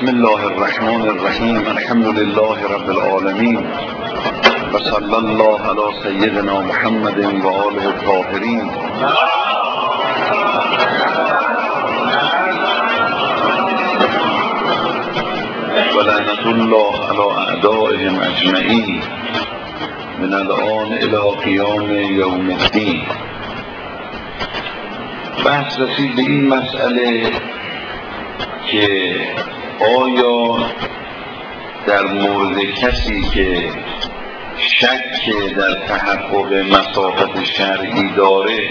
بسم الله الرحمن الرحیم. الحمد لله رب العالمین و صلی الله علی سیدنا محمد و آله الطاهرین. و لعنت الله علی اعدائهم اجمعین من الآن الی قیام یوم الدین. بحث رسید به این مسئله که آیا در مورد کسی که شک در تحقق مسافت شرعی داره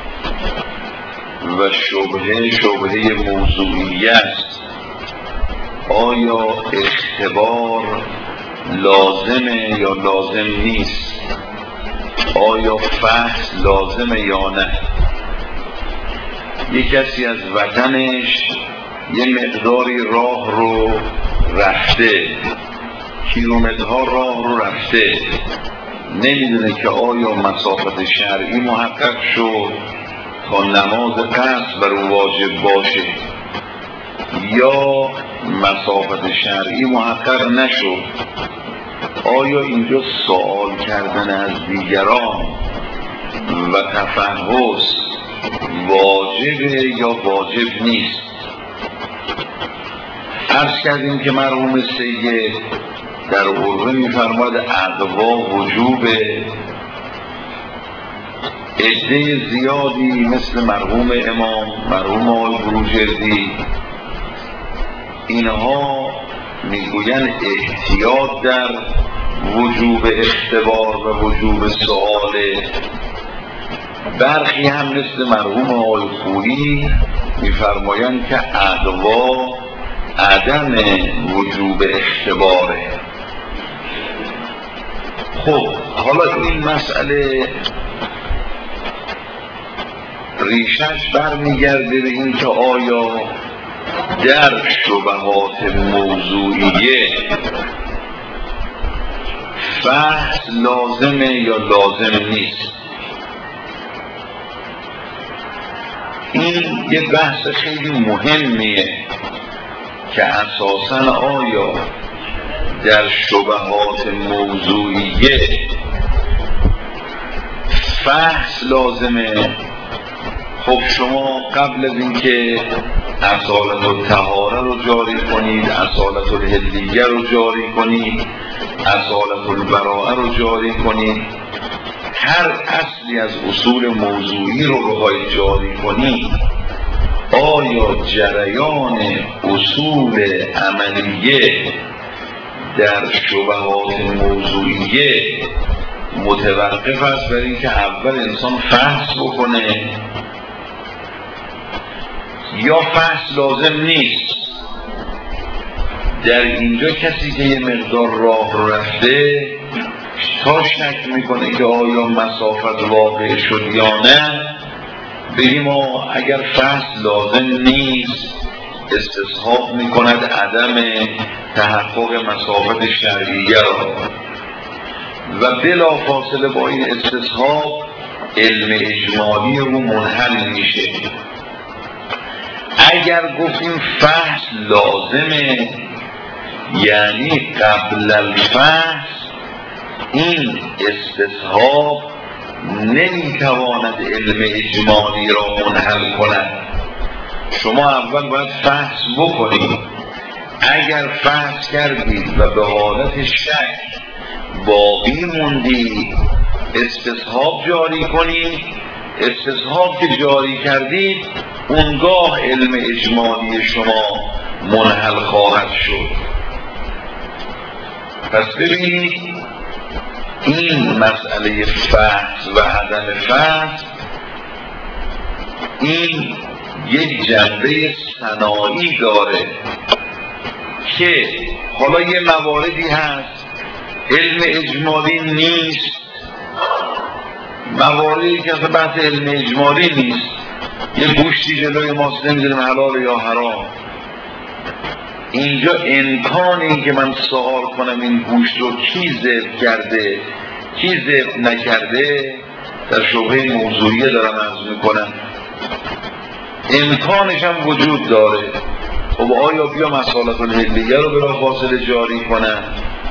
و شبهه موضوعی است، آیا اختبار لازمه یا لازم نیست؟ آیا فحص لازمه یا نه؟ یک کسی از وطنش یه مقداری راه رو رفته، کیلومترها راه رو رفته، نمیدونه که آیا مسافت شرعی محقق شد تا نماز قصد بر او واجب باشه یا مسافت شرعی محقق نشد. آیا اینجا سوال کردن از دیگران و تفحص واجبه یا واجب نیست؟ عرض کردیم که مرحوم سید در عروه می‌فرماید اقوا وجوبه. عده زیادی مثل مرحوم امام، مرحوم آقای بروجردی، اینها میگوین احتیاط در وجوب اختبار و وجوب سؤاله. برخی هم مثل مرحوم آقای خویی می‌فرمایند که اقوا عدم وجوب اختباره. خب حالا این مسئله ریشش برمیگرده به این که آیا در شبهات موضوعیه فحص لازمه یا لازم نیست؟ این یه بحث خیلی مهمیه که اساساً آیا در شبهات موضوعیه فحص لازمه؟ خب شما قبل از اینکه اصالت الطهاره رو جاری کنید، اصالت الحلیه رو جاری کنید، اصالت البراءه رو جاری کنید، هر اصلی از اصول موضوعی رو بخواید جاری کنید، آیا جریان اصول عملیه در شبهات موضوعیه متوقف است بر اینکه اول انسان فحص بکنه یا فحص لازم نیست؟ در اینجا کسی که یه مقدار راه رفته تا شک میکنه که آیا مسافت واقع شد یا نه، بگیم اگر فحص لازم نیست استصحاب میکند عدم تحقق مسافت شرعیه را و بلا فاصله با این استصحاب علم اجمالی رو منحل میشه. اگر گفتیم فحص لازمه یعنی قبل الفحص این استصحاب نمیتواند علم اجمالی را منحل کند. شما اول باید فحص بکنید. اگر فحص کردید و به حالت شک باقی موندید، استصحاب جاری کنید. استصحاب که جاری کردید اونگاه علم اجمالی شما منحل خواهد شد. پس ببینید این مسئله فحص و عدم فحص این یک جنبه صناعی داره که حالا یه مواردی هست علم اجمالی نیست، مواردی که بحث علم اجمالی نیست، یه گوشتی جلوی ماست نمیدونم حلال یا حرام، اینجا امکان این که من سوال کنم این گوشت رو کی ذبح کرده کی ذبح نکرده در شبهه موضوعیه دارم عرض میکنم، امکانش هم وجود داره. خب آیا بیا مصالح الحلیه رو بلافاصله جاری کنن،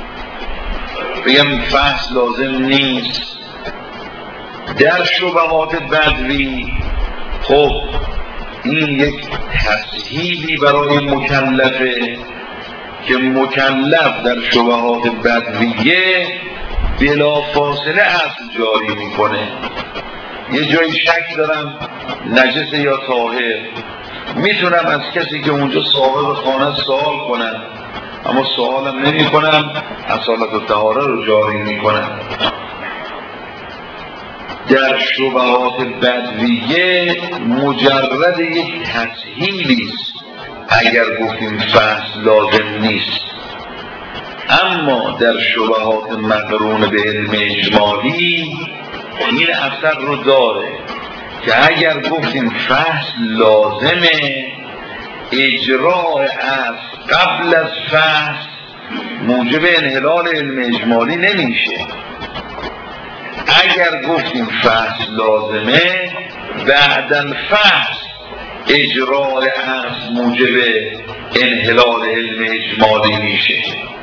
بگم فحص لازم نیست؟ در شبهات بدوی خب این یک تسهیلی برای مکلفه که مکلف در شبهات بدویه بلافاصله اصل جاری میکنه. یه جایی شک دارم نجس یا طاهر، میتونم از کسی که اونجا صاحب خانه سوال کنم، اما سوالم نمی کنم، اصالت و طهاره رو جاری میکنم. در شبهات بدویه مجرد یک تسهیلی است اگر گفتیم فحص لازم نیست. اما در شبهات مقرون به علم اجمالی این اثر رو داره که اگر گفتیم فحص لازمه، اجراء از قبل از فحص موجب انحلال علم اجمالی نمیشه. اگر گفتیم فحص لازمه، بعد الفحص اجراء از موجب انحلال علم اجمالی میشه.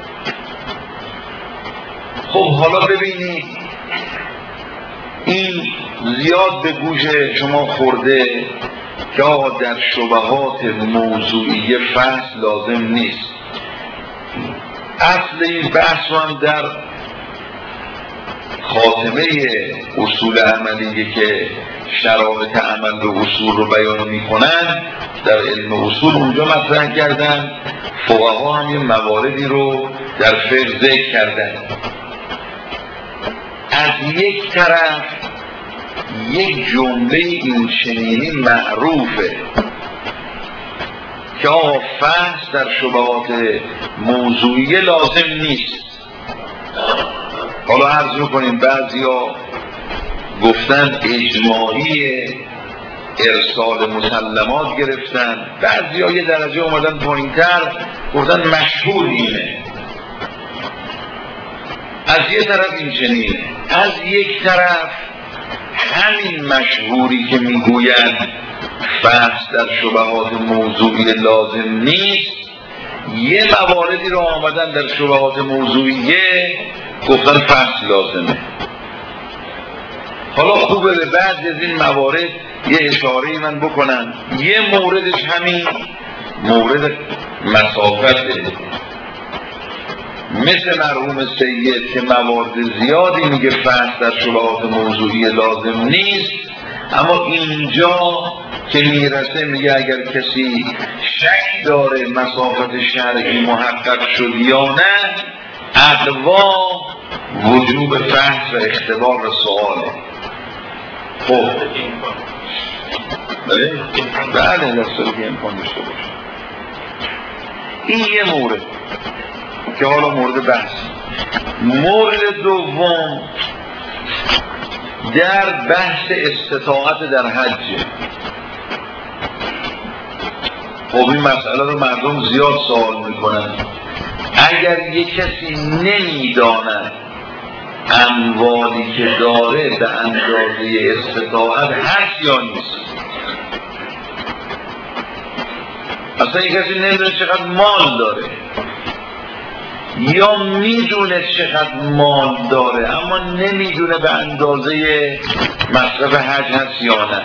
خب حالا ببینید این زیاد به گوش شما خورده که آقا در شبهات موضوعی فحص لازم نیست. اصل این بحث رو هم در خاتمه اصول عملیه که شرایط عمل و اصول رو بیان میکنن در علم اصول اونجا مطرح کردن. فقها هم یه مواردی رو در فقه ذکر کردن. از یک طرف یک جمله این چنینی معروفه که آقا فحص در شبهات موضوعی لازم نیست. حالا عرض میکنیم بعضیا گفتن اجماعی ارسال مسلمات گرفتن، بعضیا یه درجه اومدن پایین‌تر گفتن مشهور اینه. از یه طرف این چنینه، از یک طرف همین مشهوری که میگوید فحص در شبهات موضوعی لازم نیست، یه مواردی رو آمدن در شبهات موضوعیه گفتن فحص لازمه. حالا خوبه به بعضی از این موارد یه اشاره‌ای من بکنم. یه موردش همین مورد مسافته، مثل مرحوم سید که موارد زیادی میگه فحص در شبهات موضوعی لازم نیست، اما اینجا که میرسه میگه اگر کسی شک داره مسافت شرعی محقق شد یا نه، اقوا وجوب فحص و اختبار سواله. خب بله دستور که امکان داشته باشه. این یه مورد که حالا مورد بحث. مورد دوم در بحث استطاعت در حج. خب این مسئله رو مردم زیاد سوال میکنن. اگر یک کسی نمیداند اموالی که داره به اندازه استطاعت هست یا نیست، اصلا یک کسی نمیدونه چقدر مال داره یا میدونه چقدر مال داره اما نمیدونه به اندازه مصرف حج هست یا نه.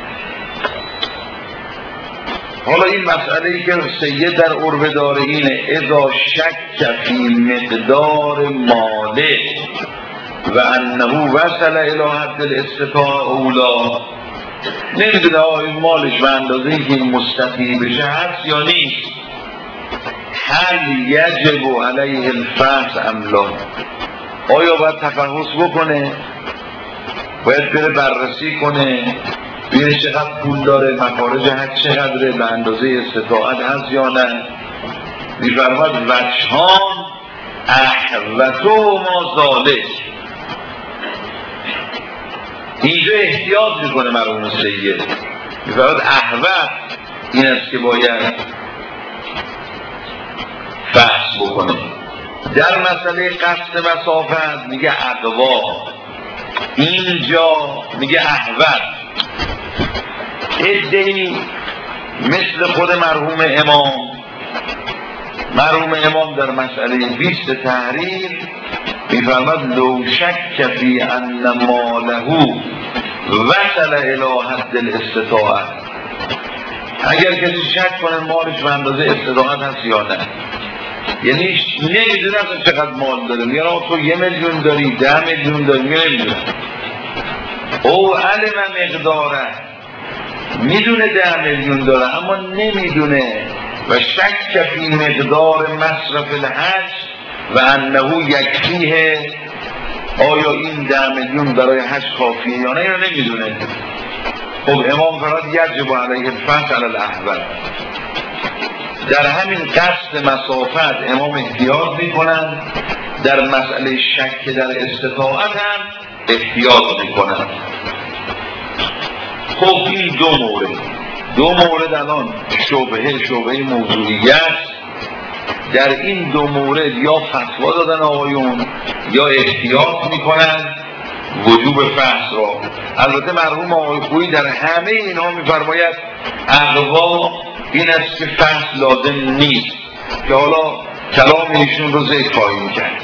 حالا این مسئله‌ای که سید در عرف داره اینه اذا شک فی مقدار ماله و انه وصل الی حد الاستطاعه اولا، نمیدونه این مالش به اندازه اینکه مستطیع بشه هست یا نیست. هل یجب علیه الفحص ام لا؟ آیا باید تفحص بکنه؟ باید بره بررسی کنه ببینه چقدر پول داره، مخارج حج چقدره، به اندازه استطاعت هست یا نه؟ میفرماد وجهان احوطو ما ذالک. اینجا احتیاط میکنه مرحوم سید، میفرماد احوط این است که باید فحص بکنه. در مسئله قصد مسافت میگه اقوا، اینجا میگه احوط. عده‌ای مثل خود مرحوم امام مرحوم امام در مسئله 20 تحریر میفرماد لو شک فی ان ماله وصل الی حد الاستطاعه، اگر کسی شک کنه مالش به اندازه استطاعت هست یا نه، یعنی نمیدونه اصلا چقدر مال داره، میگه تو 1 میلیون داری 10 میلیون داری، نمیدونه. او علم مقداره، میدونه 10 میلیون داره اما نمیدونه و شک فی مقدار مصرف الحج و انه یکفیه، آیا این 10 میلیون برای حج کافیه یا نه، یا نمیدونه. خب امام فراد یجب علیه الفحص علی الاحول، در همین قصد مسافت امام احتیاط میکنن، در مسئله شک در استطاعت هم احتیاط میکنن. خب این دو مورد الان شبهه موضوعیت، در این 2 مورد یا فتوا دادن آقایون یا احتیاط میکنن وجوب فحص را. البته مرحوم آقای خویی در همه اینها میفرماید اقوا این است که فحص لازم نیست، که حالا کلام ایشون رو ذکر خواهیم کرد.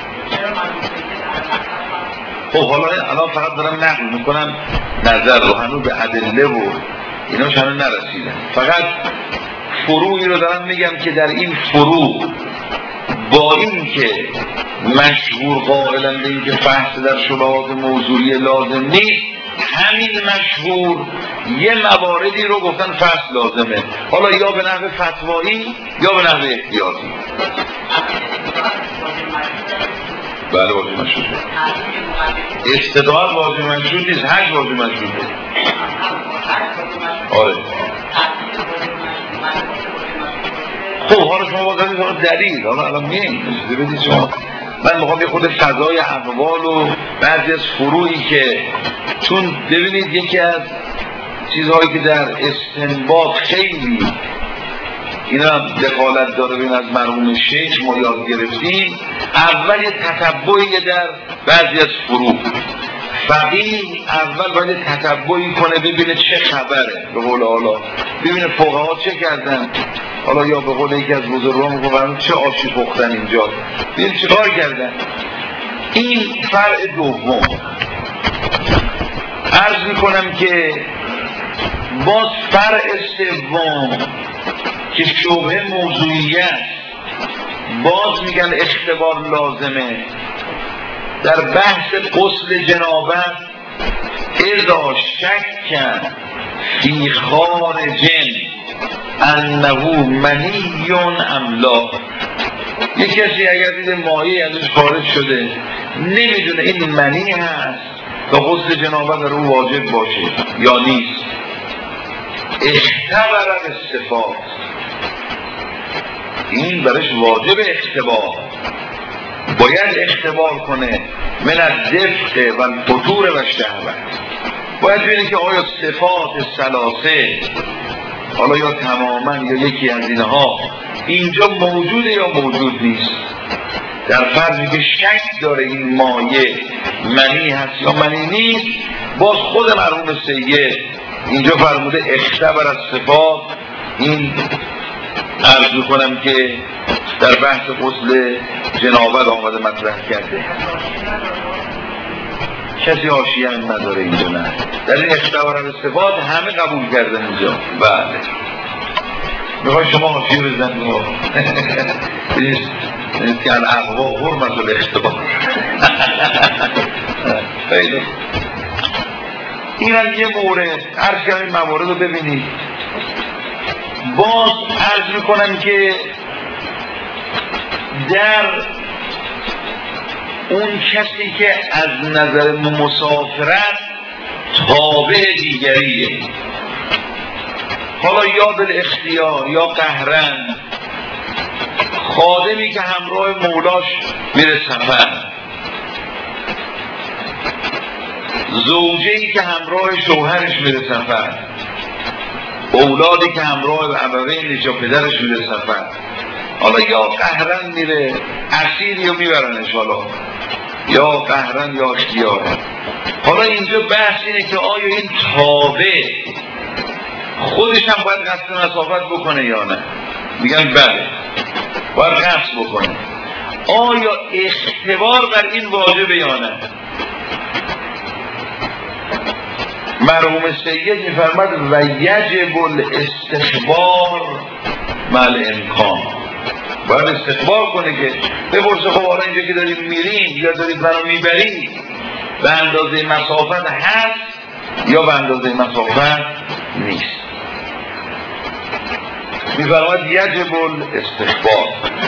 خب حالا الان فقط دارم نقل میکنم نظر رو، هنوز به ادله و ایناش هنوز نرسیدم، فقط فروعی رو دارم میگم که در این فروع با این که مشهور قائلن به این که فحص در شبهات موضوعی لازم نیست، همین مشهور یه مواردی رو گفتن فحص لازمه، حالا یا به نحو فتوایی یا به نحو احتیاطی. بله واجب مشروطه، استطاعت واجب مشروط نیست، حج واجب مشروطه. آره خب حالا شما باید دلیل، حالا الان میگیم بدید شما، من میخوام یه خود فضای اقوال و بعضی از فروعی که چون ببینید یکی از چیزهایی که در استنباط خیلی اینا دخالت داره بین از مرحوم شیخ ما یاد گرفتیم، اول یه تتبعی در بعضی از فروع، فقیه اول باید تتبعی کنه ببینه چه خبره، به قول حالا ببینه فقها چه کردن، حالا یا به قول یکی از بزرگان میگن چه آشی پختن اینجا، ببین چه کار کردن. این فرع دوم. عرض میکنم که باز فرع سوم که شبهه موضوعیت، باز میگن اختبار لازمه در بحث غسل جنابت، اذا شک فی خارج انه منی ام لا، یک کسی اگر دیده ماهی ازش خارج شده نمیدونه این منی هست تا غسل جنابت در اون واجب باشه یا نیست، اختبر الصفات، این برش واجب اختبار، باید اختبار کنه من الدفق و الفتور و الشهوت، باید ببینه که آیا صفات ثلاثه حالا یا تماما یا یکی از اینها اینجا موجوده یا موجود نیست. در فرضی که شک داره این مایه منی هست یا منی نیست، باز خود مرحوم سید اینجا فرموده اختبر از صفات. این عرض میکنم که در بحث غسل جنابت آمده مطرح کرده، کسی حاشیه هم نداره اینجا، نه در این اختبار صفات همه قبول کردن اینجا. بله میخوای شما حاشیه بزنید ببینید که الاقوا حرمت الاختبار. خیلی این هم یه مورد، عرض کردم این موارد رو ببینید. باز عرض میکنم که در اون کسی که از نظر مسافرت تابع دیگریه، حالا یا بالاختیار یا قهرن، خادمی که همراه مولاش میره سفر، زوجه‌ای که همراه شوهرش میره سفر، اولادی که همراه ابوینش یا پدرش میره سفر، حالا یا قهرن میره اسیری رو میبرنش، حالا یا قهرن یا اختیاره. حالا اینجا بحث اینه که آیا این تابع خودش هم باید قصد مسافت بکنه یا نه؟ میگن بله باید قصد بکنه آیا اختبار بر این واجب یا نه. مرحوم سید میفرماد و یجب الاستخبار مع الامکان، باید استخبار کنه که بپرسه خب حالا اینجا که دارید میرین یا دارید منو میبرید به اندازه مسافت هست یا به اندازه مسافت نیست. میفرماد یجب الاستخبار.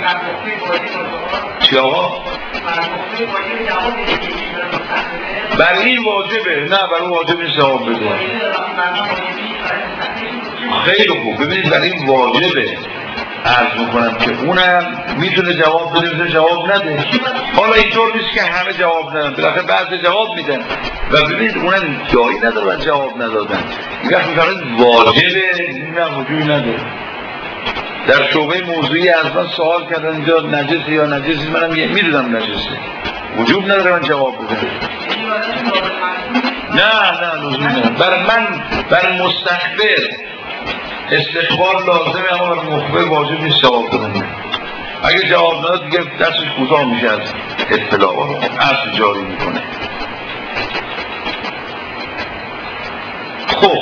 چی آقا؟ بر این واجبه؟ نه بر اون واجب نیست جواب بده. خیلی خوب، ببینید بر این واجبه. عرض میکنم که اونم میتونه جواب بده میتونه جواب نده. حالا اینطور نیست که همه جواب ندن، بالاخره بعضی جواب میدن و ببینید اونم جایی ندارن جواب ندادن. میگه میگن واجبه، نه وجودی نداره. در شعبه موضوعی از من سوال کردن اینجا نجسه یا نجسی، منم میدونم نجسه، وجوب نداره من جواب بدم. نه لزوم نداره. بر مستخبر استخبار لازمه اما بر مخبر واجب نیست جواب بدن. اگه جواب نداد دیگه دستش کوتاه میشه از اطلاع رو اصل جاری میکنه. خب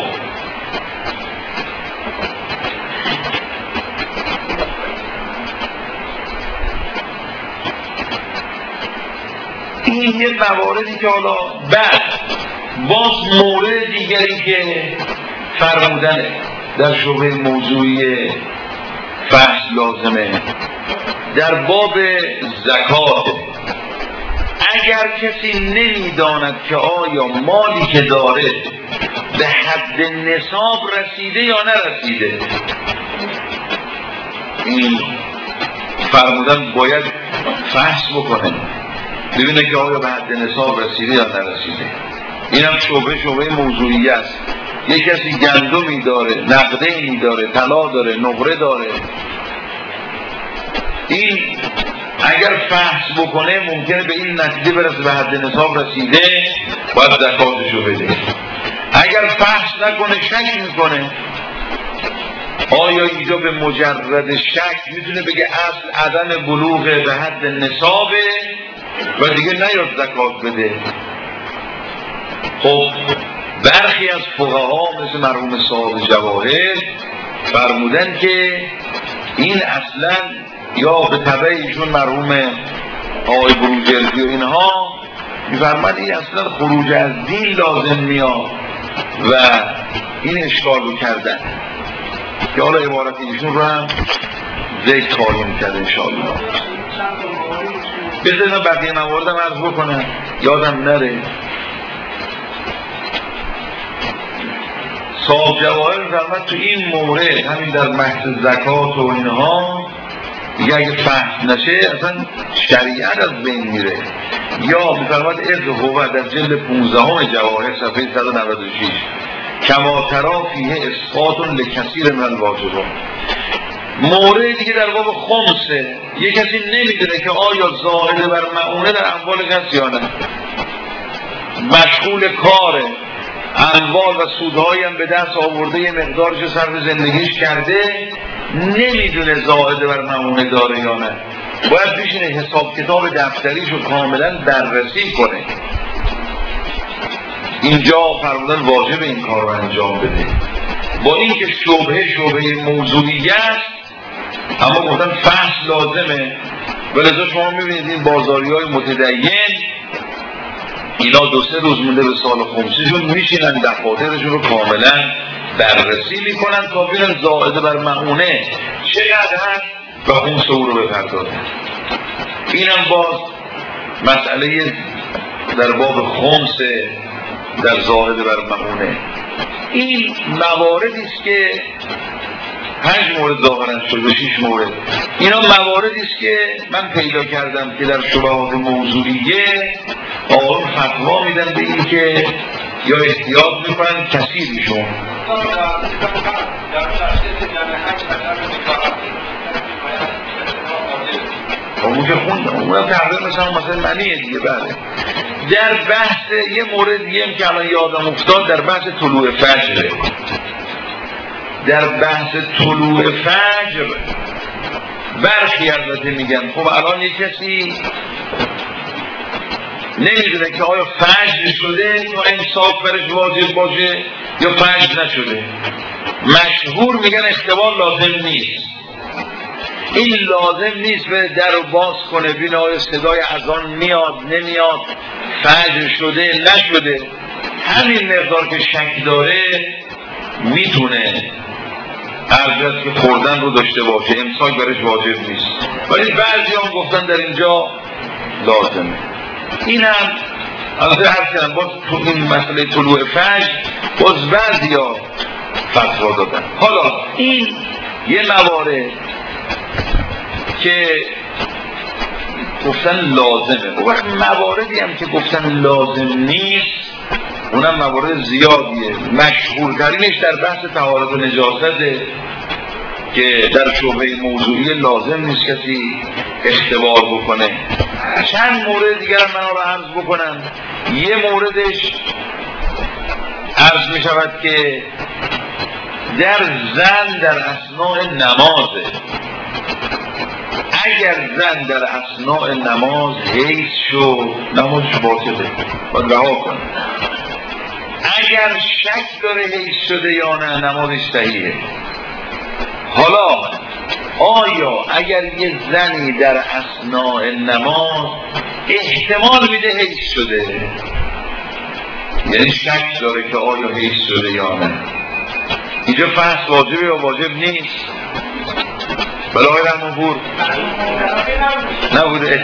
این یه مواردی که حالا بعد باز مورد دیگری که فرمودن در شعبه موضوعی فحص لازمه در باب زکات. اگر کسی نمیداند که آیا مالی که داره به حد نصاب رسیده یا نرسیده، این فرمودن باید فحص بکنه ببینه که آیا به حد نصاب رسیده یا نرسیده. این هم شعبه موضوعی است. یک کسی گندمی داره، نقدینی داره، طلا داره، نقره داره، این اگر فحص بکنه ممکنه به این نتیجه برسه به حد نصاب رسیده، باید زکاتشو بده. اگر فحص نکنه شک میکنه، آیا اینجا به مجرد شک میتونه بگه اصل عدم بلوغ به حد نصابه و دیگه نیاد زکات بده. خب برخی از فقها مثل مرحوم صاحب جواهر فرمودن که این اصلا یا به تبع ایشون مرحوم آقای بروجردی و اینها میفرماد این اصلا خروج از دین لازم میاد و این اشکال رو کردن که حالا عبارت ایشون رو هم ذکر خواهیم کرد انشاءالله. بذارید من بقیه مواردم عرض بکنم یادم نره. صاحب جواهر میفرماد تو این مورد همین در بحث زکات و اینها دیگه اگه فحص نشه اصلا شریعت از بین میره. یا میفرماد هو در جلد 15 جواهر صفحه 196 کما تری فیه اسقاط لکثیر من الواجبات. مورد دیگه در باب خمسه، یک کسی نمیدونه که آیا زائد بر معونه در اموال کسی یا نه، مشغول کاره، اموال و سودهایی هم به دست آورده، یه مقدارش صرف زندگیش کرده، نمیدونه زائد بر معونه داره یا نه، باید بشینه حساب کتاب دفتریشو کاملا بررسی کنه. اینجا فرمودن واجب این کار رو انجام بده، با اینکه شبهه موضوعی است اما گفتن فحص لازمه. ولذا شما میبینید این بازاری های متدین اینا 2-3 روز مونده به سال خمسیشون میشینن دفاترشون رو کاملا بررسی میکنن تا ببینن زائد بر معونه چقدر هست و خمس او رو بپردازن. اینم باز مسئله در باب خمس در زائد بر معونه. این مواردی است که 5 مورد ظاهرا شده 6 مورد. اینا مواردی است که من پیدا کردم که در شبهات موضوعیه آقایون فتوا میدن به این که یا احتیاط میکنن کثیرشون. اون که خوندم اونم تقریبا مثلا معنیه دیگه. بله در بحث یه مورد دیگه هم که الان یادم افتاد در بحث طلوع فجره. در بحث طلوع فجر برخی البته میگن خب الان یک کسی نمیدونه که آیا فجر شده تا امساک برش واجب باشه یا فجر نشده. مشهور میگن اختبار لازم نیست. این لازم نیست به در رو باز کنه ببینه آیا صدای اذان میاد نمیاد، فجر شده نشده. همین مقدار که شک داره میتونه عرضت که خوردن رو داشته باشه، امساک برش واجب نیست. ولی بعضی هم گفتن در اینجا لازمه. این هم از هر کردن باز تو این مسئله طلوع فجر باز بعضی ها فتوا دادن. حالا این یه موارد که گفتن لازمه. و وقت مواردی هم که گفتن لازم نیست اونم موارد زیادیه. مشهورترینش در بحث طهارت و نجاسته که در شبهه موضوعی لازم نیست کسی اختبار بکنه. چند مورد دیگر من رو عرض بکنم. یه موردش عرض می شود که در زن در اثناء نمازه. اگر زن در اثناء نماز حیض شد نمازش باطله، باید رها کنه. اگر شک داره حیض شده یا نه نمازش صحیحه. حالا آیا اگر یه زنی در اثناء نماز احتمال میده حیض شده، یعنی شک داره که آیا حیض شده یا نه، اینجا فحص واجبه یا واجب نیست؟ بله آقای رحمانپور نبوده.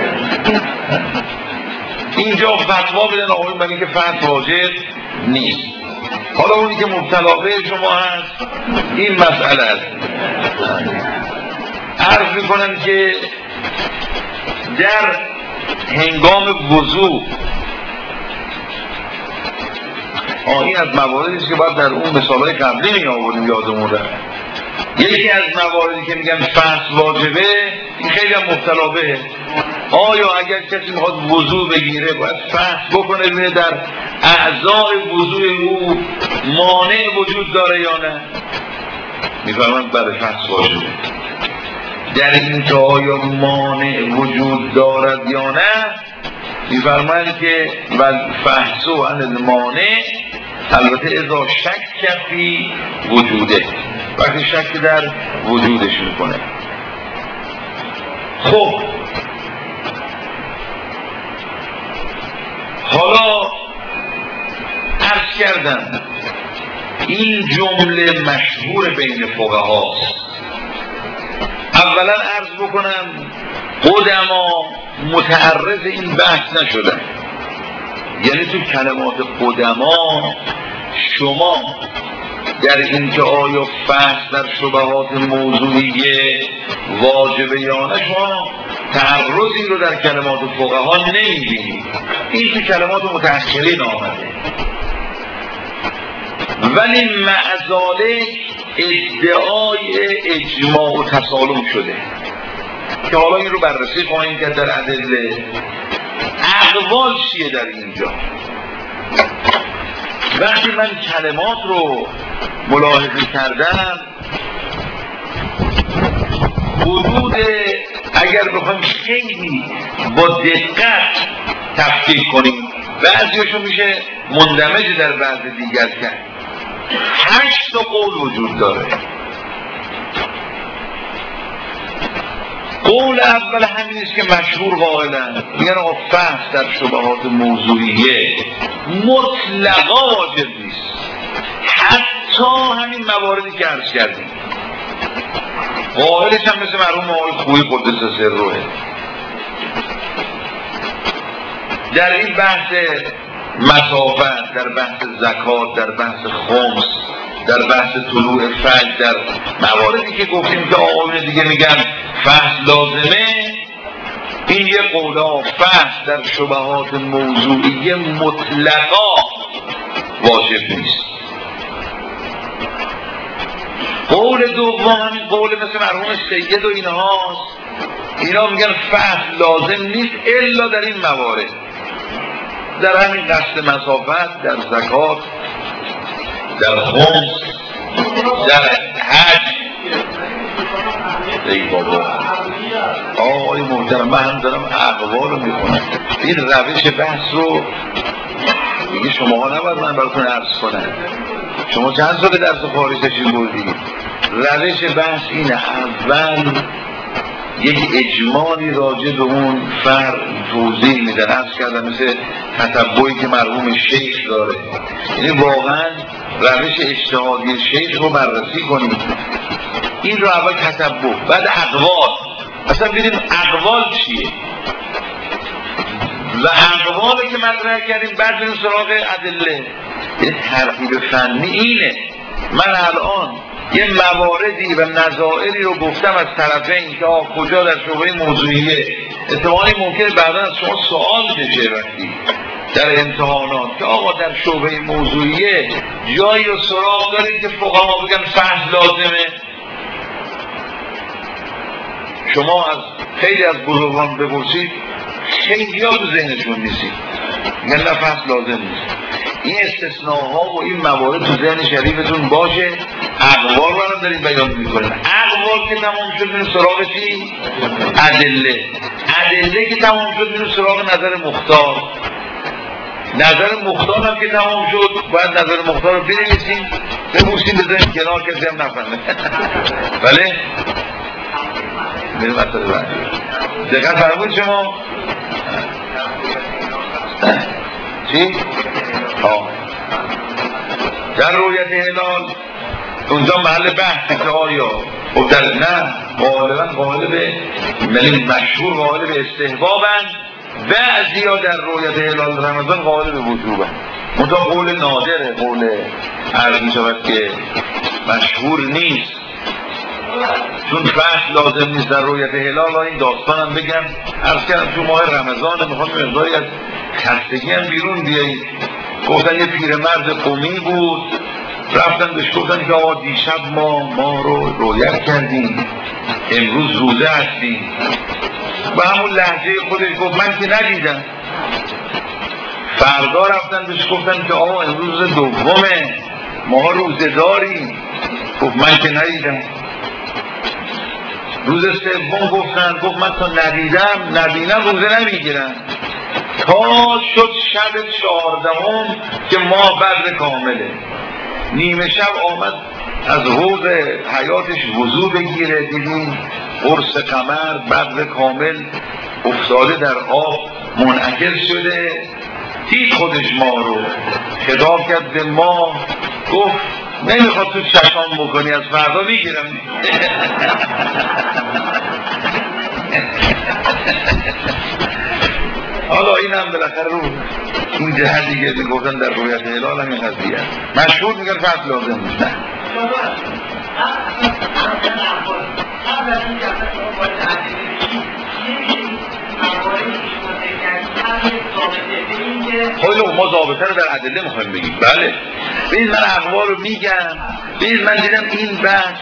اینجا فتوا بدن آقای من که فحص واجب نیست. حالا اونی که مبتلا به شما هست این مسئله است. عرض میکنم که در هنگام وضوء این از مواردی است که باید در اون مثالهای قبلی می آوردیم یادمون رفت. یکی از مواردی که میگن فحص واجبه این خیلی هم مبتلا بهه. آیا اگر کسی میخواد وضوء بگیره باید فحص بکنه ببینه در اعضای وضوء او مانع وجود داره یا نه؟ میفرماند بله فحص واجبه. در این که آیا مانع وجود دارد یا نه میفرماند که فحصو عن المانع البته اذا شک فی وجوده، وقتی شک در وجودش میکنه. خب حالا عرض کردم این جمله مشهور بین فقهاست. اولا عرض بکنم قدما متعرض این بحث نشدن، یعنی تو کلمات قدما شما در این که آیا فحص در شبهات موضوعیه واجبه یا نه شما تعرضی رو در کلمات فقها نمی‌بینید. این تو کلمات متأخرین آمده. ولی معذالک ادعای اجماع و تسالم شده که حالا این رو بررسی خواهیم کرد در ادله. اقوال چیه در اینجا؟ وقتی من کلمات رو ملاحظه کردم حدود اگر بخوایم خیلی با دقت تفکیک کنیم بعضیشو میشه مندمج در بعض دیگر کرد. 8 قول وجود داره. قول اول همین است که مشهور قائلن میگن آقا فحص در شبهات موضوعیه مطلقا واجب نیست، حتی همین مواردی که عرض کردیم. قائلش هم مثل مرحوم آقای خویی قدس سره. در این بحث مسافت، در بحث زکات، در بحث خمس، در بحث طلوع فجر، در مواردی که گفتیم که آقایون دیگه میگن فحص لازمه، این یه قولا فحص در شبهات موضوعی مطلقا واجب نیست. قول دوم همین قول مثل مرحوم سید و اینهاست. اینا میگن فحص لازم نیست الا در این موارد، در همین قصد مسافت، در زکات، در خمس، در حج. ای بابا آقای محترم، من هم دارم اقوال رو میکنم. این روش بحث رو دیگه شما ها نباید من براتون عرض کنم. شما چند سال درس خارج تشریف بردید؟ روش بحث اینه: اول یک اجمالی راجع به اون فرد توضیح میدن، عرض کردم مثل تتبعی که مرحوم شیخ داره، یعنی واقعا روش اجتهادی شیخ رو بررسی کنیم. این رو اول تتبع، بعد اقوال. اصلا ببینیم اقوال چیه و اقوالی که مطرح کردیم، بعد بریم سراغ ادله. یه ترتیب فنی اینه. من الان یه مواردی و نظائری رو گفتم از طرفین که کجا در شعبه موضوعیه احتمالی ممکنه بعدا از شما سوال بشه وقتی در امتحانات که آقا در شعبه موضوعیه جایی رو سراغ دارید که فقها بگن فحص لازمه. شما از خیلی از بزرگان بپرسید، خیلی ها تو ذهنشون نیستید، میگن نه فحص لازم نیست. این استثناءها و این موارد تو ذهن شریفتون باشه. اقوال رو هم داریم بیان میکنیم. اقوال که تمام شد میریم سراغ چی؟ ادله. ادله که تمام شد میریم سراغ نظر مختار. نظر مختار هم که تمام شد باید نظر مختار رو بنویسیم، ببوسیم، بذاریم کنار، کسی هم نفهمه. بله؟ میریم اصلا بعد دقیقا فرمود شما چی؟ در رویت هلال اونجا محل بحثی که آیا خب در نه غالبا غالب مشهور غالب استحبابن، بعضی ها در رویت هلال رمضان غالب وجوبن. منطقه قول نادره، قول عرض می شود که مشهور نیست، چون بحث لازم نیست در رویت هلال. این داستانم بگم، عرض کردم تو ماه رمضان میخوام مقداری از خستگی هم بیرون بیایید. گفتن یه پیرمرد قمی بود، رفتن بهش گفتن که آقا دیشب ما رو رویت کردیم، امروز روزه هستیم. و همون لهجه خودش گفت من که ندیدم. فردا رفتن بهش گفتن که آقا امروز دومه، ما روزه داریم. گفت من که ندیدم. روز سوم گفت من تا نبینم روزه نمیگیرم. تا شد شب 14 که ماه بدر کامله. نیمه شب آمد از حوض حیاتش وضو بگیره، دیدیم قرص قمر بدر کامل افتاده در آب منعکس شده. دید خودش ما رو، خطاب کرد به ما، گفت نمیخواد تو چشام بکنی، از فردا میگیرم. حالا این هم بالاخره رو این جهت دیگه میگفتن در رویت هلال هم این قضیه مشهور میگن فقط لازم نیست. خیلی ما ضابطه رو در ادله میخوایم بگیم. بله ببین من اقوال رو میگم. ببین من دیدم این بحث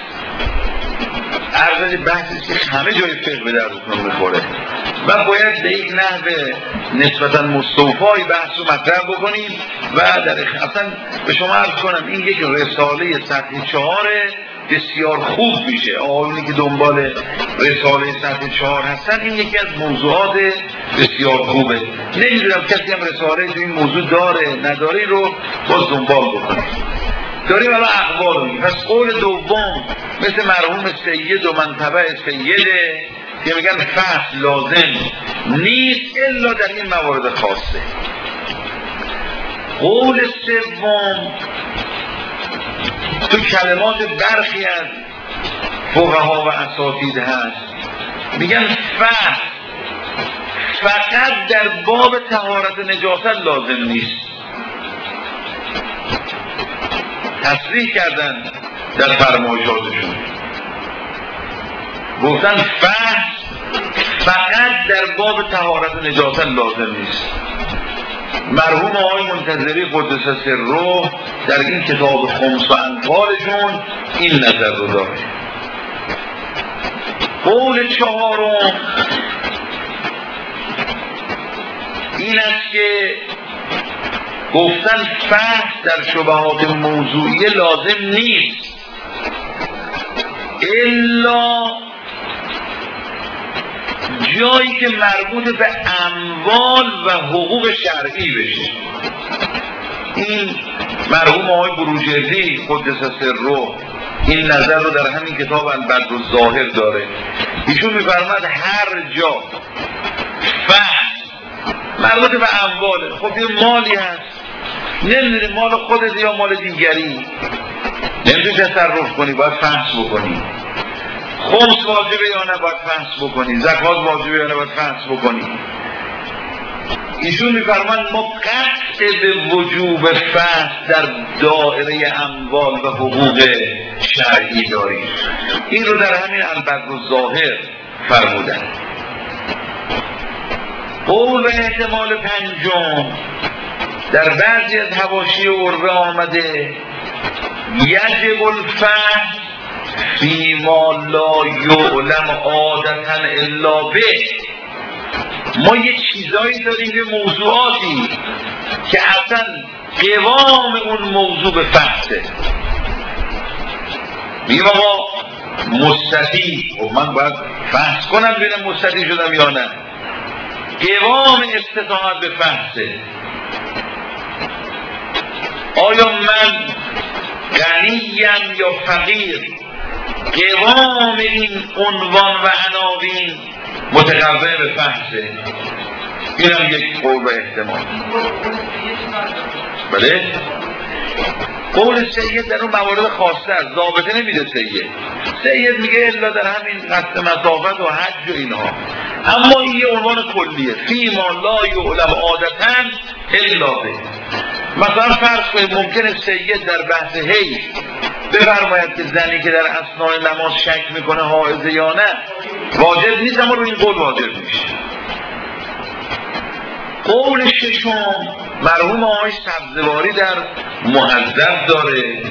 بحثی که همه جای فقه به دردتون میخوره و باید به یک نحو نسبتا مستوفای بحث رو مطرح بکنیم و اصلا به شما عرض کنم این یک رساله سطح 4 بسیار خوب میشه. آقایونی که دنبال رساله سطح 4 هستن این یکی از موضوعات بسیار خوبه. نمیدونم کسی هم رساله تو این موضوع داره نداره رو باز دنبال بکنیم. داریم الان اقوال رو میگیم. پس قول دوم مثل مرحوم سید و منطبع سیده که میگن فحص لازم نیست الا در این موارد خاصه. قول سوم تو کلمات برخی از فقها و اساتید هست، میگن فحص فقط در باب طهارت نجاست لازم نیست. تصریح کردن در فرمایشاتشون، گفتن فحص فقط در باب طهارت نجاست لازم نیست. مرحوم آقای منتظری قدس سره در این کتاب خمس و انفالشون این نظر رو داره. قول چهارم این است که گفتن فحص در شبهات موضوعی لازم نیست الا جایی که مربوط به اموال و حقوق شرعی بشه. این مرحوم آقای بروجردی قدس سره این نظر رو در همین کتاب البدر الظاهر داره. ایشون میفرماد هر جا فحش مربوط به امواله، خب یه مالی هست نمیدونی مال خودت یا مال دیگری، نمیدونی تصرف کنی، باید فحش بکنی. خمس واجبه یا نه، باید فحش بکنی. زکات واجبه یا نه، باید فحش بکنی. ایشون میفرمان ما قطع به وجوب فحش در دائره اموال و حقوق شرعی داریم. این رو در همین البدر الظاهر فرمودن. قول به احتمال پنجم در بعضی از حواشی عربه آمده یجب الفحش فیما لا یعلم عادتا الا به. ما یه چیزایی داریم، یه موضوعاتی که اصلا قوام اون موضوع به فحشه. میگم آقا مستطیع، خب من باید فحش کنم ببینم مستطیع شدم یا نه. قوام استطاعت به فحشه. آیا من غنیم یا فقیر؟ قوام این عنوان و عناوین متقوم به فحشه. این هم یک قول و احتمال. بله؟ قول سید در اون موارد خاصه است، ضابطه نمیده سید میگه الا در همین قصد مسافت و حج و اینها. اما این یه عنوان کلیه، فیما لا یعلم عادتا الا به. مثلا فرض کنید ممکنه سید در بحث حیض بفرماید که زنی که در اثناء نماز شک میکنه حائضه یا نه واجب نیست، اما روی این قول واجب میشه. قول ششم مرحوم آقای سبزواری در مهذب داره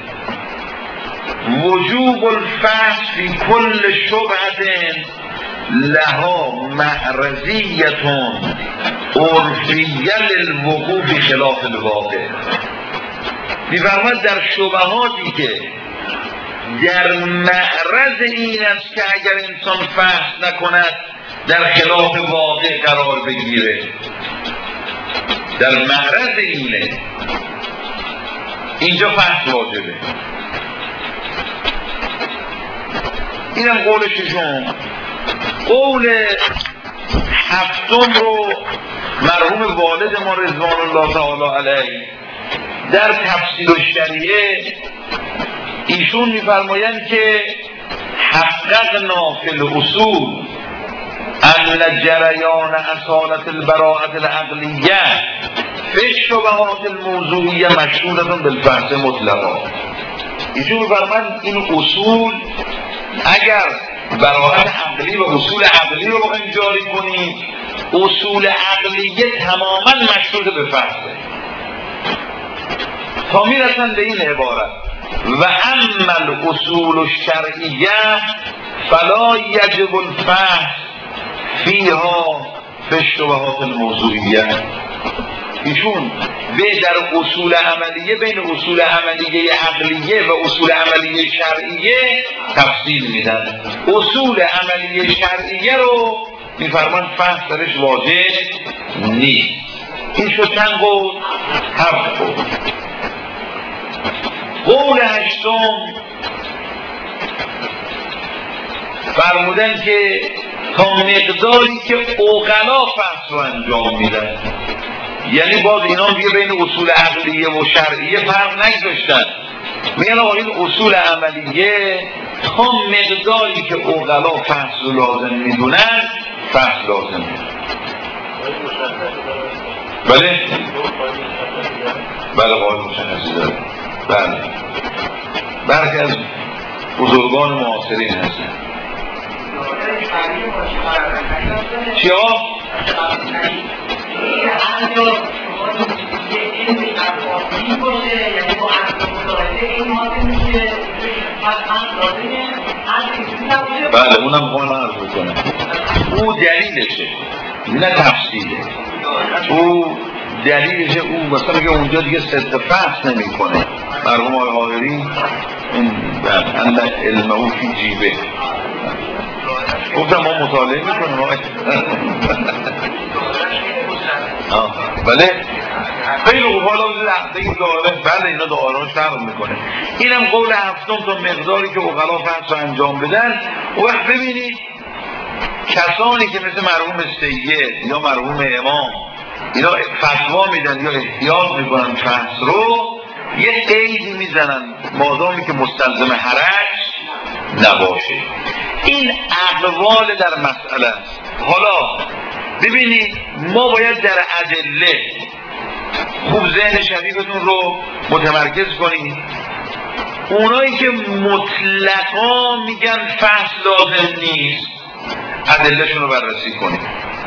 وجوب الفحش فی کل شبهة لها معرضیة عرفیه للوقوع فی خلاف الواقع. می‌فرماید در شبهاتی که در معرض این است که اگر انسان فحش نکند در خلاف واقع قرار بگیره، در معرض اینه، اینجا فحش واجبه. اینم قول ششم. قول هفتم رو مرحوم والد ما رضوان الله تعالی علیه در تفسیر الشریعه ایشون میفرمایند که حققنا فی الاصول ان جریان اصالت البراءة العقلیه فی الشبهات الموضوعیه مشغولة بالفحش مطلقا. ایشون میفرمایند این اصول اگر براءت عقلی و اصول عقلی رو بخوایم جاری کنیم، اصول عقلیه تماما مشروط به فحشه تا میرسن به این عبارت و اما الاصول الشرعیه فلا یجب الفحش فیها فی الشبهات الموضوعیه. ایشون به در اصول عملیه بین اصول عملیه عقلیه و اصول عملیه شرعیه تفصیل میدن. اصول عملیه شرعیه رو میفرمان فحش درش واجب نیست. این شد چند قول؟ 7 قول. قول هشتم فرمودن که تا مقداری که عقلا فحش رو انجام میدن، یعنی باز اینا دیگه بین اصول عقلیه و شرعیه فرق نگذاشتن، میگن آقا این اصول عملیه تا مقداری که عقلا فحش رو لازم میدونن فحش لازم میدونن. بله؟ بله قائل مشخصی داره. بله برخی از بزرگان معاصرین هستن. چیا؟ بله اونم خواهی من عرض بکنم. او دلیلشه نه تفصیله. او دلیلشه، او مثلا میگه اونجا دیگه صدق فحش نمی کنه. مرحوم آقای حاضری اون علمه فی جیبه گفتم ما مطالعه میکنیم. بله خیلی خوب. حالا این داره بله اینا دعاها شرم میکنه. اینم قول هفتم تا مقداری که اوغلا فرض رو انجام بدن. و وقت ببینید کسانی که مثل مرحوم سید یا مرحوم امام اینا فتوا میدن یا احتیاط میکنن فحص رو، یه قیدی میزنن مادامی که مستلزم حرج نباشه. این اقوال در مسئله است. حالا ببینید ما باید در ادله خوب ذهن شریفتون رو متمرکز کنید. اونایی که مطلقا میگن فحص لازم نیست ادلهشون رو بررسی کنید.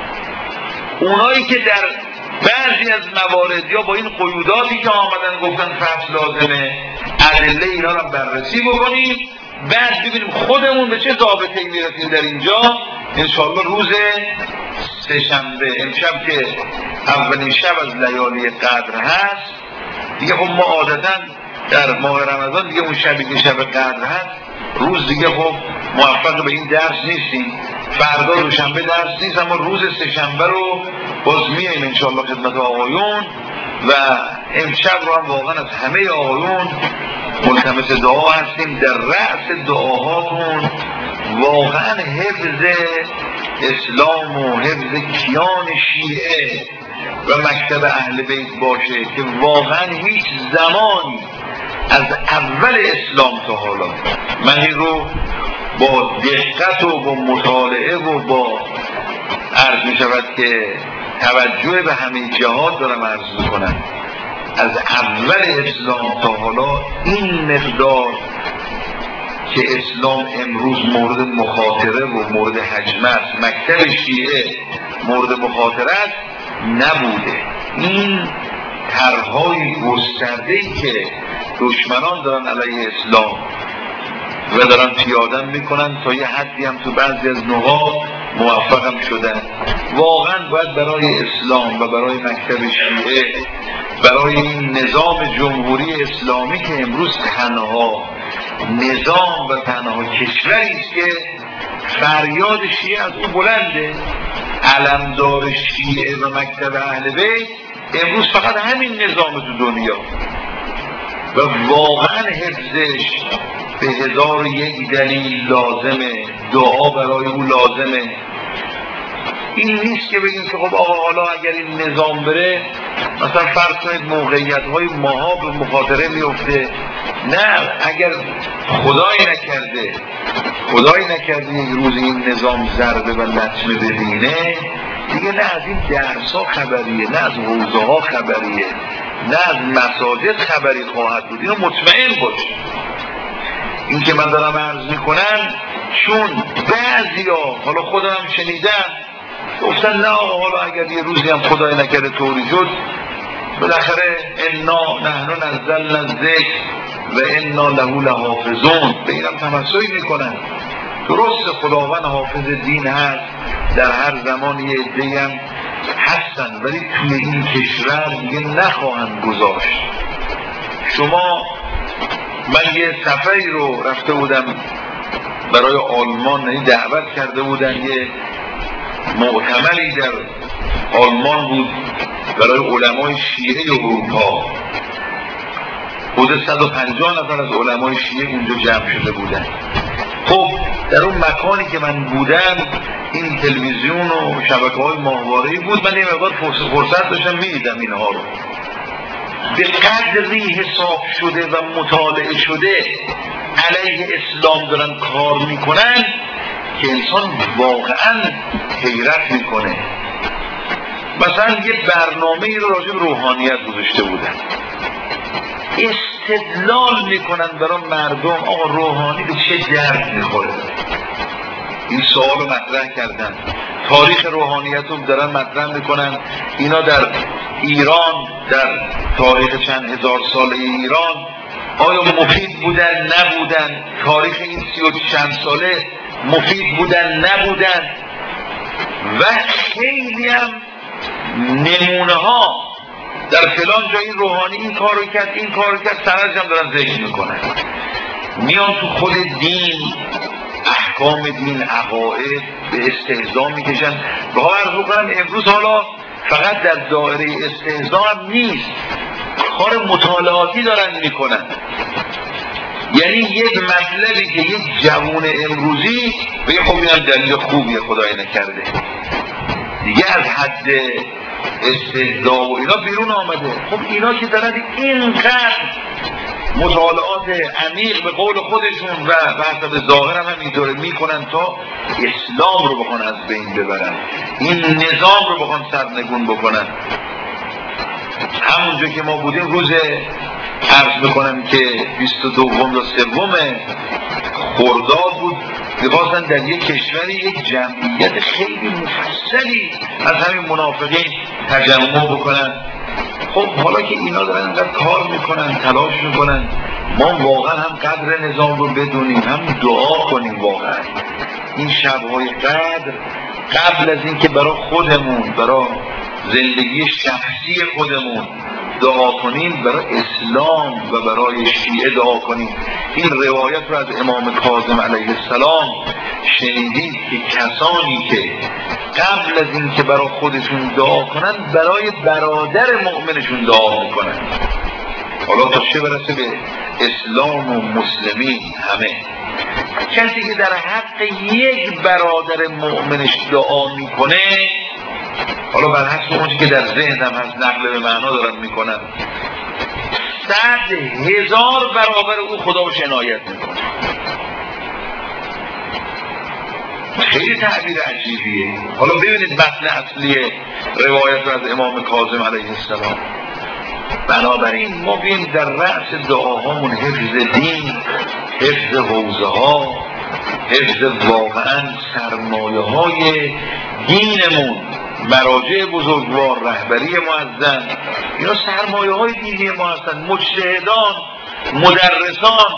اونایی که در بعضی از موارد یا با این قیوداتی که آمدن گفتن فحص لازمه ادله اینا رو بررسی بکنیم، بعد ببینیم خودمون به چه ضابطه‌ای میرسیم. در اینجا انشاءالله روز سه‌شنبه، امشب که اولین شب از لیالی قدر هست دیگه، خب ما عادتاً در ماه رمضان دیگه اون شبی که شب قدر هست روز دیگه خب موفق به این درس نیستیم، فردا دوشنبه درس نیست، اما روز سه‌شنبه رو باز میاییم انشاءالله خدمت آقایون و امشب رو هم واقعا از همه آقایون ملتمس دعا هستیم. در رأس دعاهاتون واقعا حفظ اسلام و حفظ کیان شیعه و مکتب اهل بیت باشه که واقعا هیچ زمانی از اول اسلام تا حالا، من این رو با دقت و با مطالعه و با عرض می شود که توجه به همه جهات دارم عرض می کنم، از اول اسلام تا حالا این مقدار که اسلام امروز مورد مخاطره و مورد هجمه است، مکتب شیعه مورد مخاطره است نبوده. این طرح‌های گسترده‌ای که دشمنان دارن علیه اسلام و دارن پیاده میکنن تا یه حدی هم تو بعضی از نقاط موفق هم شدن. واقعا باید برای اسلام و برای مکتب شیعه، برای این نظام جمهوری اسلامی که امروز تنها نظام و تنها کشوری است که فریاد شیعه از اون بلنده، علمدار شیعه و مکتب اهل بیت امروز فقط همین نظام تو دنیا و واقعا حفظش به 1001 دلیل لازمه، دعا برای او لازمه. این نیست که بگیم که خب آقا حالا اگر این نظام بره مثلا فرض کنید موقعیت های ماها به مخاطره میفته. نه، اگر خدای نکرده یک روز این نظام ضربه و لطمه ببینه دیگه، نه از این درس ها خبریه، نه از حوزه ها خبریه، نه از مساجد خبری خواهد بود. اینو مطمئن باش. این که من دارم عرض میکنم چون بعضیا حالا خودم شنیدم گفتن نه آقا حالا اگر یه روزی هم خدای نکرده طوری شد بالاخره انا نحن نزلنا الذکر و انا له لحافظون، به اینم تمسک میکنن. درست خداوند حافظ دین هست، در هر زمان یه عده‌ای هم هستن، ولی توی این کشور دیگه نخواهند گذاشت. شما من یه سفری رو رفته بودم برای آلمان، یعنی دعوت کرده بودن، یه معتمری در آلمان بود برای علمای شیعه اروپا. حدود 150 نفر از علمای شیعه اونجا جمع شده بودن. خب در اون مکانی که من بودم این تلویزیون و شبکه‌های ماهواره‌ای بود، من یه مقدار فرصت داشتم می‌دیدم اینها رو. به قدری حساب شده و مطالعه شده علیه اسلام دارن کار میکنن که انسان واقعا حیرت میکنه. مثلا یه برنامه رو راجع به روحانیت گذاشته بودن، استدلال میکنن برای مردم آقا روحانی به چه درد میخوره. این سوال رو مطرح کردن، تاریخ روحانیت رو دارن مطرح میکنن. اینا در ایران، در تاریخ چند هزار ساله ایران آیا مفید بودن نبودن؟ تاریخ این 30 و چند ساله مفید بودن نبودن؟ و خیلی هم نمونه ها در فلان جای این روحانی این کار رو کرد، این کار رو کرد، سرش هم دارن ذکر میکنن. میان تو خود دین احکام دین، عقاید به استهزا میکشن. با عرض بکنم امروز حالا فقط در دایره استهزا هم نیست، کار مطالعاتی دارن میکنن. یعنی یک مطلبی که یک جوان امروزی بگه خب اینم دلیل خوبیه خدای نکرده، دیگه از حد استهزا و اینا بیرون آمده. خب اینا که دارن اینقدر مطالعات عمیق به قول خودشون و به حسب ظاهر هم اینطوره میکنن تا اسلام رو بخوان از بین ببرن، این نظام رو بخوان سرنگون بکنن. همونجا که ما بودیم روز عرض بکنم که 22 تا 3 خرداد بود، می‌خواستن در یک کشوری یک جمعیت خیلی مفصلی از همین منافقین تجمع بکنن. خب حالا که اینا دارن اینقدر کار میکنن، تلاش میکنن، ما واقعا هم قدر نظام رو بدونیم، هم دعا کنیم. واقعا این شب‌های قدر قبل از این که برای خودمون، برای زندگی شخصی خودمون دعا کنیم، برای اسلام و برای شیعه دعا کنیم. این روایت رو از امام کاظم علیه السلام شنیدید که کسانی که قبل از این که برای خودشون دعا کنن برای برادر مؤمنشون دعا میکنن. حالا تا چه برسه به اسلام و مسلمین همه. کسی که در حق یک برادر مؤمنش دعا میکنه، حالا بر حسب اونچه که در ذهنم هست نقل به معنا دارن میکنن، 100,000 برابر او خدا بهش عنایت میکنه. خیلی تعبیر عجیبیه. حالا ببینید متن اصلی روایت رو از امام کاظم علیه السلام. بنابراین ما بیم در رأس دعاهامون حفظ دین، حفظ حوزه ها، حفظ واقعا سرمایه های دینمون، مراجع بزرگوار، رهبری معظم، اینا سرمایه های دینی ما هستن. مجتهدان، مدرسان،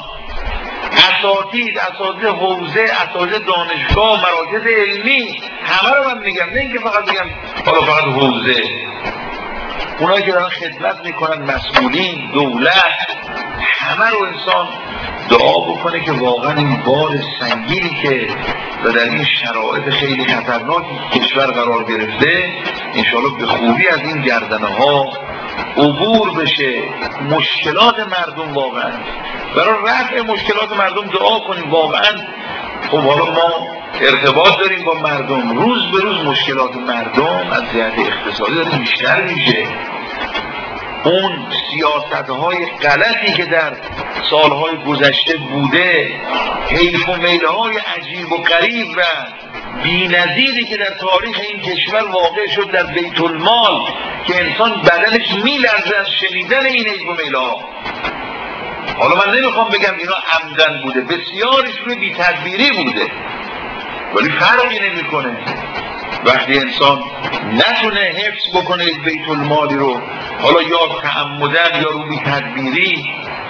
اساتید حوزه، اساتید دانشگاه، مراکز علمی، همه رو من میگم، نه اینکه فقط بگم حالا فقط حوزه. اونایی که دارن خدمت میکنن، مسئولین، دولت، همه رو انسان دعا بکنه که واقعا این بار سنگینی که و در این شرایط خیلی خطرناکی کشور قرار گرفته انشاءالله به خوبی از این گردنه ها عبور بشه. مشکلات مردم واقعا، برای رفع مشکلات مردم دعا کنیم. واقعا خب حالا ما ارتباط داریم با مردم، روز به روز مشکلات مردم از جهت اقتصادی داره بیشتر میشه. اون سیاست‌های غلطی که در سالهای گذشته بوده، حیف و میلهای عجیب و غریب و بی‌نظیری که در تاریخ این کشور واقع شد در بیت المال که انسان بدنش میلرزه از شنیدن این حیف و میلها. حالا من نمیخوام بگم اینا عمدن بوده، بسیارش روی بی‌تدبیری بوده، ولی فرقی نمیکنه وقتی انسان نتونه حفظ بکنه بیت المالی رو، حالا یا تعمدن یا رو بی‌تدبیری.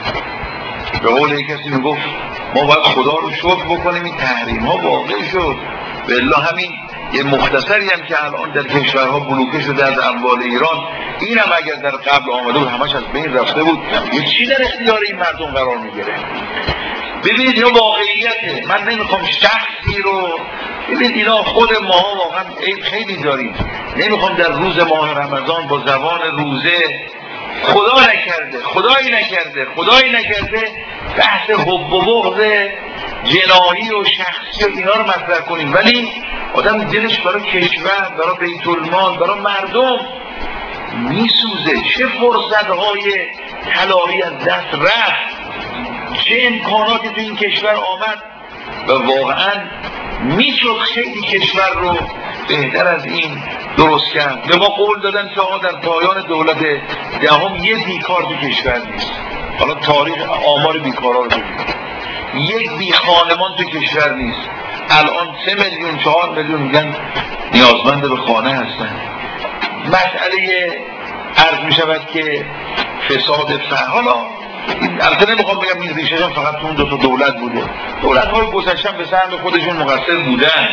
به قول کسی میگفت ما باید خدا رو شکر بکنیم این تحریم ها واقع شد. بالله همین یه مختصری هم که الان در کشورها بلوکه شده از اموال ایران، این هم اگر در قبل آمده بود همش از بین رفته بود، یه چی در اختیار این مردم قرار میگیره. ببینید اینا واقعیته، من نمیخوام شخصی رو، ببینید اینا خود ماها واقعا عیب خیلی داریم. نمیخوام در روز ماه رمضان با زبان روزه خدا نکرده، خدایی نکرده بحث حب و بغض جناحی و شخصی و اینا رو مطرح کنیم، ولی آدم دلش برای کشور، برای بیت المال، برای مردم میسوزه. چه فرصت‌های طلایی از دست رفت، چه امکاناتی تو این کشور آمد و واقعا میشد خیلی کشور رو بهتر از این درست کرد. به ما قول دادن که آقا در پایان دولت دهم یه بیکار تو کشور نیست. حالا تاریخ آمار بیکارا رو ببینید، یک بیخانمان تو کشور نیست. الان 3 میلیون 4 میلیون میگن نیازمند به خانه هستن. مسئله عرض می شود که فساد حالا البته نمیخوام بگم این ریشه‌شون فقط تو اون 2 تا دولت بوده، دولت‌های گذشته به سهم خودشون مقصر بودن،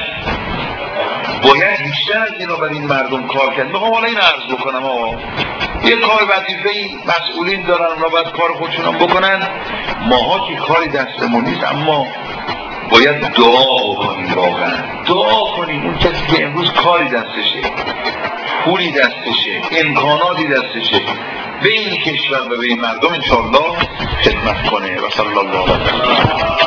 باید بیشتر از اینا برای این مردم کار کرد. میخوام حالا این عرض بکنم آقا یه کار وظیفه‌ای مسئولین دارن، اونا باید کار خودشون هم بکنن. ماها که کاری دستمون نیست، اما باید دعا کنیم، واقعا دعا کنیم. اون کسی که امروز کاری دستشه، پولی دستشه، امکاناتی دستشه، به این کشور و به این مردم انشاءالله خدمت کنه. و صلی الله علیه و